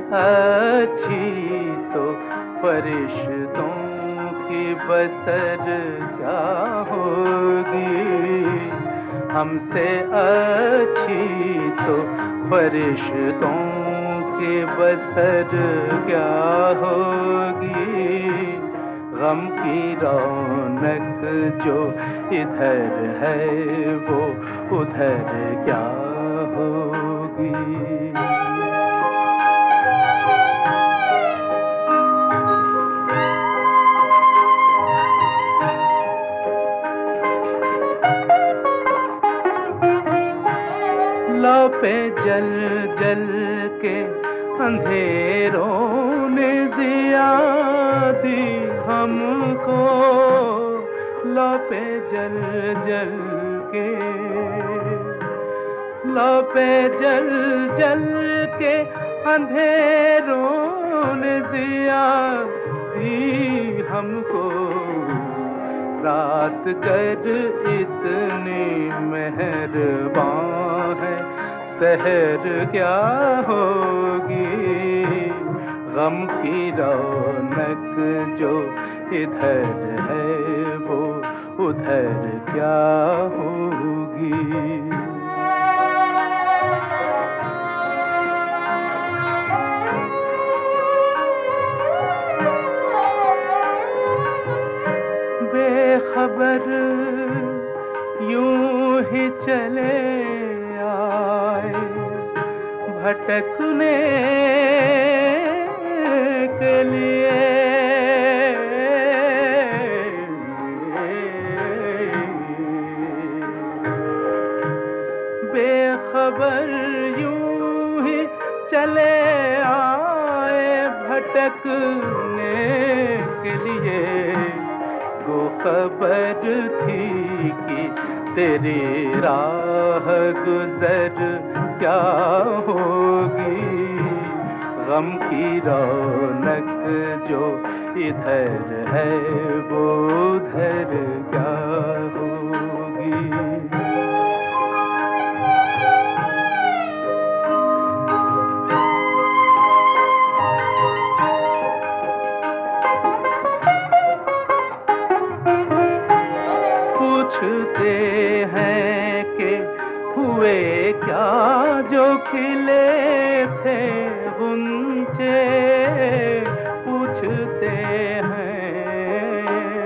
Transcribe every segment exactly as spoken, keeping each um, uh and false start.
अच्छी तो फरिश्तों की बसर क्या होगी, हमसे अच्छी तो फरिश्तों की बसर क्या होगी। गम की रौनक जो इधर है वो उधर क्या होगी। लौ पे जल जल के अंधेरों ने जिया दी हमको, लौ पे जल जल के, लौ पे जल जल के अंधेरों ने जिया दी हमको। रात कर इतनी मेहरबान है, सहर क्या होगी। गम की रौनक जो इधर है वो उधर क्या होगी। बेखबर यूं ही चले आए भटकने के लिए, बेखबर यूं ही चले आए भटकने के लिए। वो खबर थी कि तेरी राह गुजर क्या होगी। गम की रौनक जो इधर है वो उधर क्या होगी। पूछते हैं कि हुए क्या जो खिले थे गुंचे, पूछते हैं,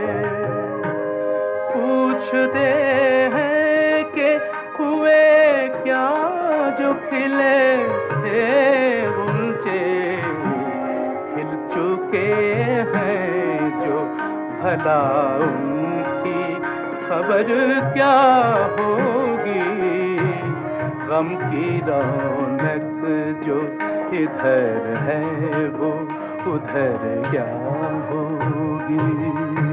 पूछते हैं कि हुए क्या जो खिले थे गुंचे। खिल चुके हैं जो भला उनकी खबर क्या होगी। गम की रौनक जो इधर है वो उधर क्या होगी।